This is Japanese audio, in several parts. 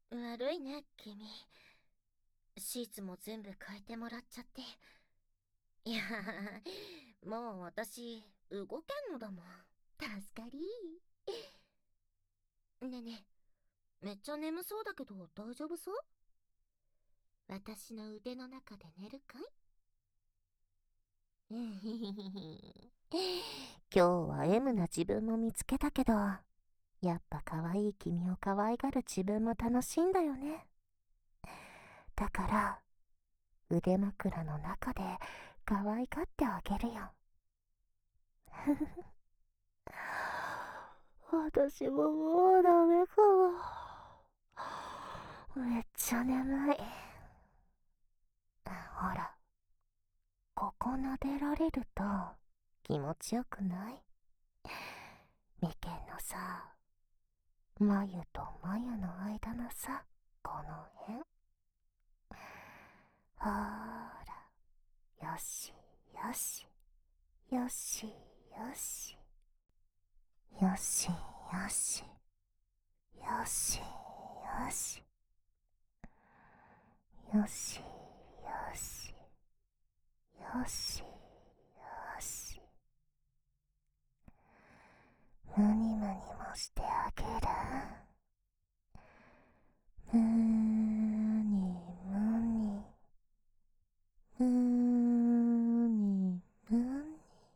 悪いね、君。シーツも全部変えてもらっちゃって。いやもう私、動けんのだもん。助かり。ねえねえ、めっちゃ眠そうだけど大丈夫そう？私の腕の中で寝るかい？今日は M な自分も見つけたけど、やっぱ可愛い君を可愛がる自分も楽しいんだよね。だから、腕枕の中で可愛がってあげるよ。私ももうダメかも。めっちゃ眠い。ほら、ここ撫でられると気持ちよくない？眉間のさ、眉と眉の間のさ、この辺。ほーら、よしよし、よしよし、よしよし、よしよし、よしよし、よしよし。むにむにもしてあげる。むにむに、むにむに。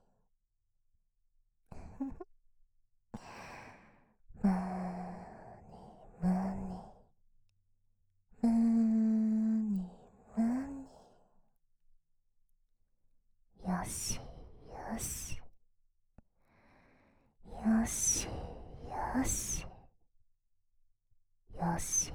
むにむに、むにむに。よしよし、よしよし、よし